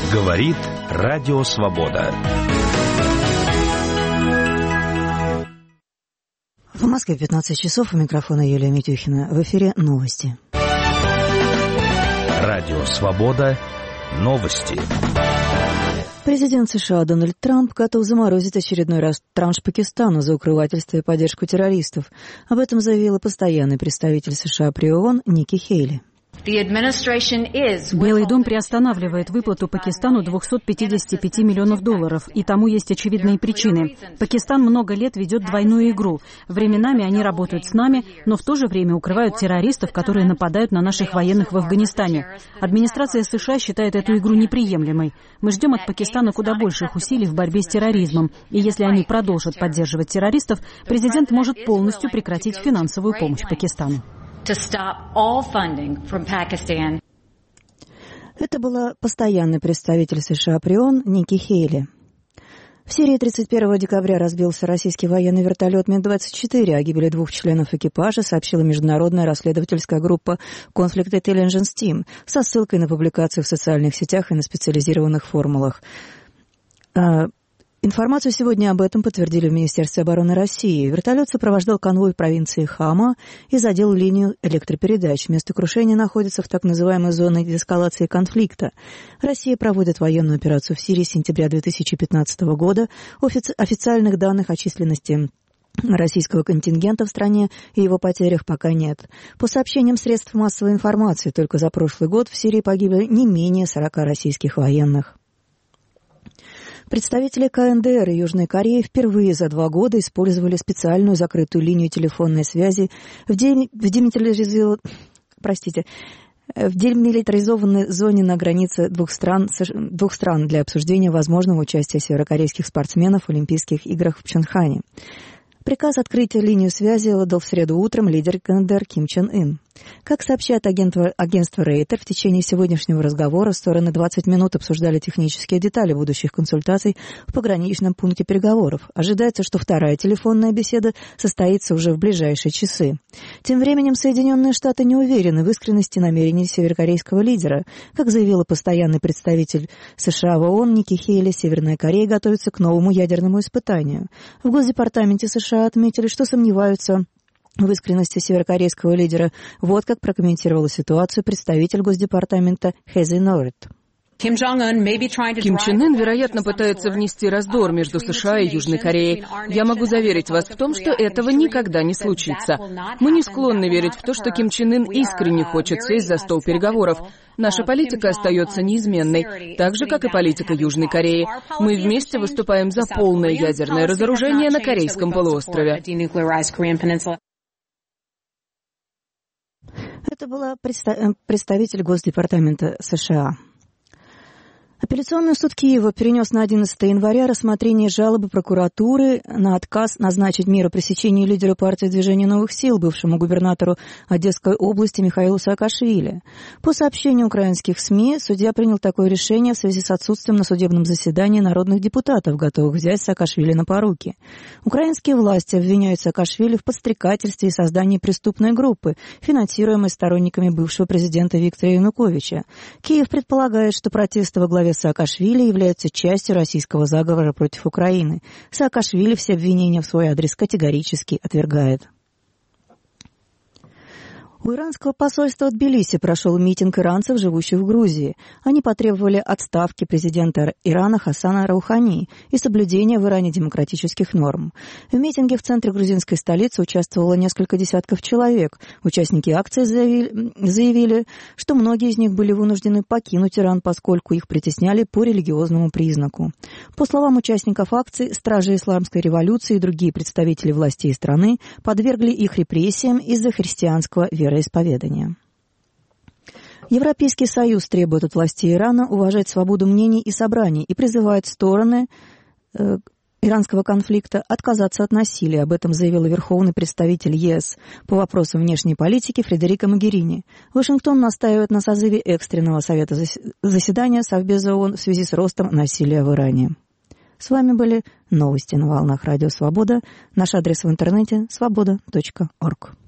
Говорит Радио Свобода. В Москве 15 часов. У микрофона Юлия Митюхина. В эфире новости. Радио Свобода. Новости. Президент США Дональд Трамп готов заморозить очередной раз транш Пакистану за укрывательство и поддержку террористов. Об этом заявила постоянный представитель США при ООН Ники Хейли. Белый дом приостанавливает выплату Пакистану $255 миллионов, и тому есть очевидные причины. Пакистан много лет ведет двойную игру. Временами они работают с нами, но в то же время укрывают террористов, которые нападают на наших военных в Афганистане. Администрация США считает эту игру неприемлемой. Мы ждем от Пакистана куда больших усилий в борьбе с терроризмом. И если они продолжат поддерживать террористов, президент может полностью прекратить финансовую помощь Пакистану. Это была постоянный представитель США при ООН Ники Хейли. В Сирии 31 декабря разбился российский военный вертолет Ми-24. О гибели 2 членов экипажа сообщила международная расследовательская группа Conflict Intelligence Team со ссылкой на публикации в социальных сетях и на специализированных формулах. Информацию сегодня об этом подтвердили в Министерстве обороны России. Вертолет сопровождал конвой в провинции Хама и задел линию электропередач. Место крушения находится в так называемой зоне деэскалации конфликта. Россия проводит военную операцию в Сирии с сентября 2015 года. Официальных данных о численности российского контингента в стране и его потерях пока нет. По сообщениям средств массовой информации, только за прошлый год в Сирии погибли не менее 40 российских военных. Представители КНДР и Южной Кореи впервые за 2 года использовали специальную закрытую линию телефонной связи в демилитаризованной зоне на границе двух стран для обсуждения возможного участия северокорейских спортсменов в Олимпийских играх в Пхенчхане. Приказ открыть линию связи отдал в среду утром лидер КНДР Ким Чен Ын. Как сообщает агентство Рейтер, в течение сегодняшнего разговора стороны 20 минут обсуждали технические детали будущих консультаций в пограничном пункте переговоров. Ожидается, что вторая телефонная беседа состоится уже в ближайшие часы. Тем временем Соединенные Штаты не уверены в искренности намерений северокорейского лидера. Как заявила постоянный представитель США в ООН Ники Хейли, Северная Корея готовится к новому ядерному испытанию. В Госдепартаменте США отметили, что сомневаются в искренности северокорейского лидера. Вот как прокомментировала ситуацию представитель Госдепартамента Хэзи Норрит. Ким Чен Ын, вероятно, пытается внести раздор между США и Южной Кореей. Я могу заверить вас в том, что этого никогда не случится. Мы не склонны верить в то, что Ким Чен Ын искренне хочет сесть за стол переговоров. Наша политика остается неизменной, так же, как и политика Южной Кореи. Мы вместе выступаем за полное ядерное разоружение на Корейском полуострове. Это была представитель Госдепартамента США. Апелляционный суд Киева перенес на 11 января рассмотрение жалобы прокуратуры на отказ назначить меру пресечения лидера партии Движения новых сил, бывшему губернатору Одесской области Михаилу Саакашвили. По сообщению украинских СМИ, судья принял такое решение в связи с отсутствием на судебном заседании народных депутатов, готовых взять Саакашвили на поруки. Украинские власти обвиняют Саакашвили в подстрекательстве и создании преступной группы, финансируемой сторонниками бывшего президента Виктора Януковича. Киев предполагает, что протесты во главе Саакашвили являются частью российского заговора против Украины. Саакашвили все обвинения в свой адрес категорически отвергает. У иранского посольства в Тбилиси прошел митинг иранцев, живущих в Грузии. Они потребовали отставки президента Ирана Хасана Роухани и соблюдения в Иране демократических норм. В митинге в центре грузинской столицы участвовало несколько десятков человек. Участники акции заявили, что многие из них были вынуждены покинуть Иран, поскольку их притесняли по религиозному признаку. По словам участников акции, стражи исламской революции и другие представители властей страны подвергли их репрессиям из-за христианского вероисповедания. Европейский Союз требует от властей Ирана уважать свободу мнений и собраний и призывает стороны иранского конфликта отказаться от насилия. Об этом заявила верховный представитель ЕС по вопросам внешней политики Фредерико Могерини. Вашингтон настаивает на созыве экстренного совета заседания Совбеза ООН в связи с ростом насилия в Иране. С вами были новости на волнах Радио Свобода. Наш адрес в интернете – svoboda.org.